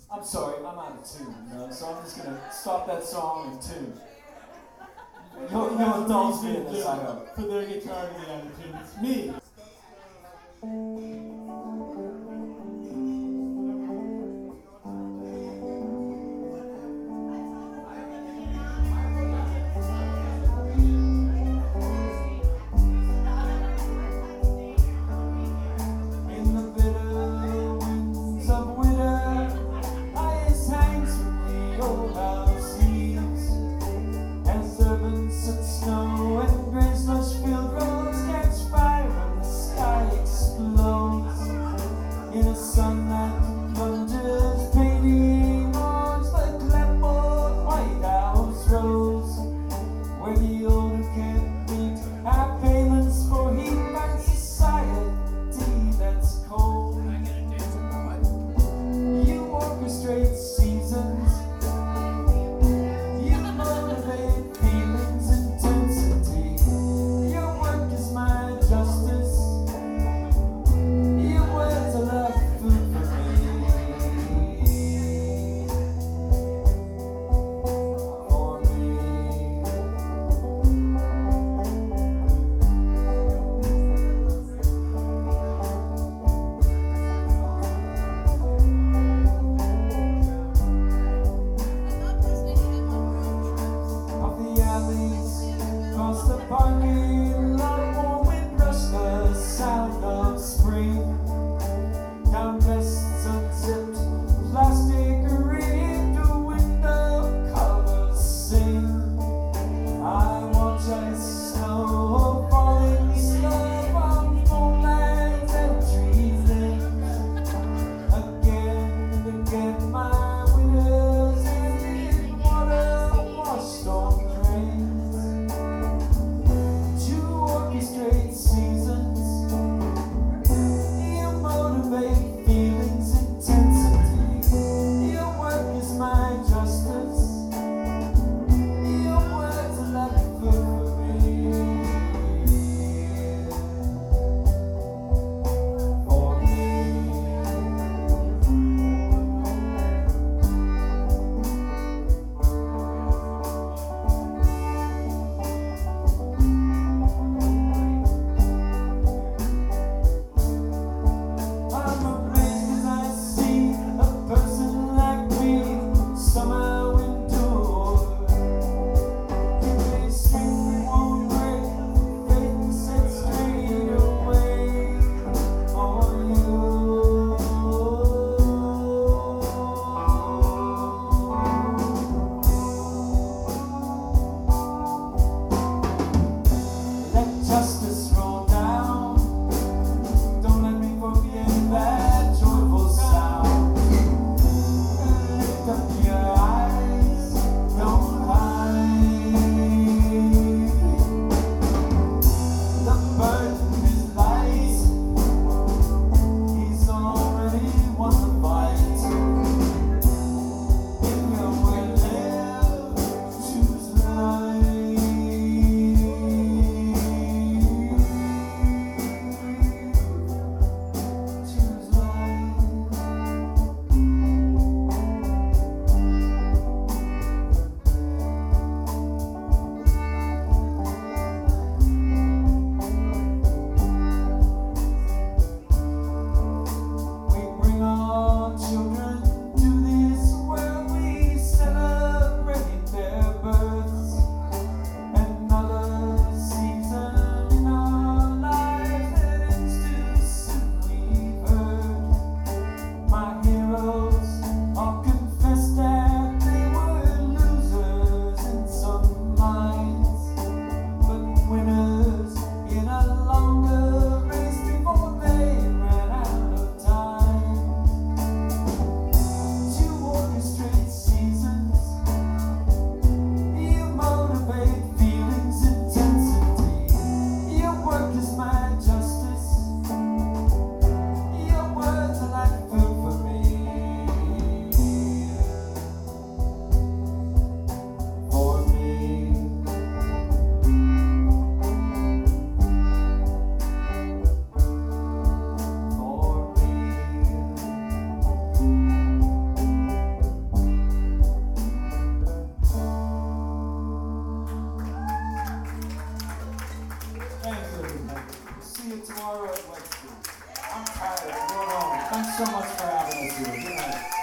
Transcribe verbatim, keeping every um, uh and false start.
I'm sorry, I'm out of tune, you know, so I'm just gonna stop that song in tune. You'll, you'll indulge me in this, I hope. For their guitar to get out of tune. It's me. In the bitter winds of winter, ice hangs from the old house eaves, and servants and snow and gray slush filled roads catch fire. so much for having us here. Good night.